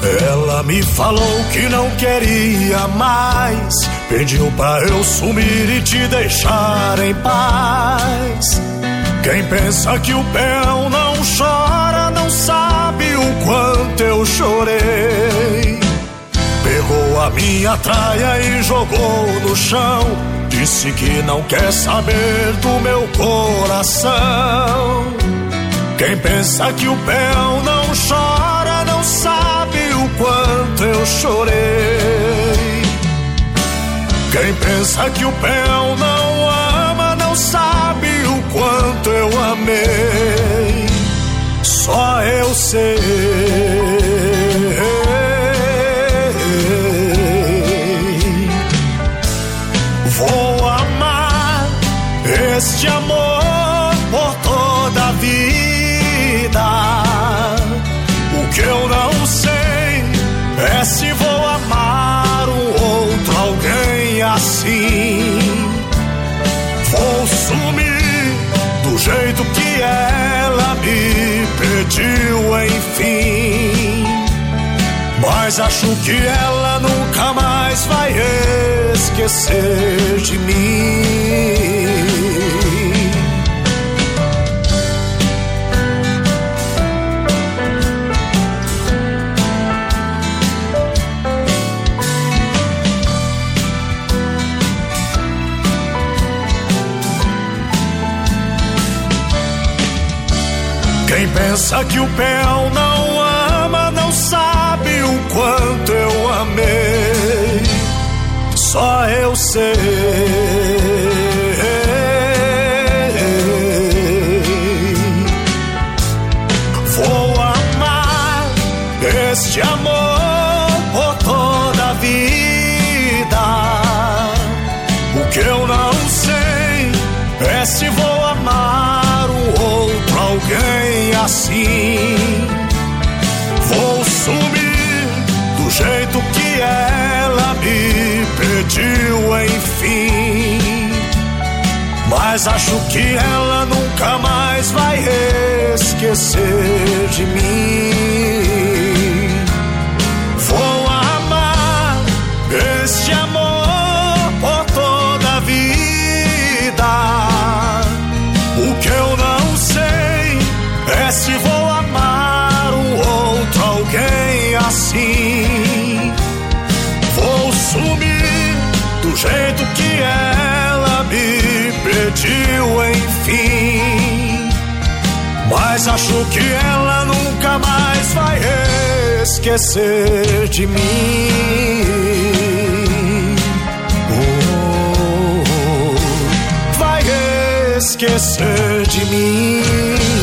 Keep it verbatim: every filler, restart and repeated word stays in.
Ela me falou que não queria mais, pediu pra eu sumir e te deixar em paz. Quem pensa que o peão não chora não sabe o quanto eu chorei. Pegou a minha traia e jogou no chão, disse que não quer saber do meu coração. Quem pensa que o peão não chora não sabe o quanto eu chorei. Quem pensa que o peão não ama não sabe o quanto eu amei. Só eu sei. Vou amar este amor por toda a vida. O que eu não sei é se vou amar um outro alguém assim. Vou sumir do jeito que ela me pediu, enfim. Mas acho que ela nunca mais vai esquecer de mim. Quem pensa que o peão não ama não sabe o quanto eu amei. Só eu sei. Vou amar este amor por toda a vida. O que eu não sei é se vou amar um outro alguém assim. Vou sumir do jeito que ela me pediu, enfim. Mas acho que ela nunca mais vai esquecer de mim. Vou amar este amor por toda a vida. O que eu não sei é se vou amar um outro alguém assim. Vou sumir do jeito que ela me pediu, enfim. Mas acho que ela nunca mais vai esquecer de mim. Oh, vai esquecer de mim.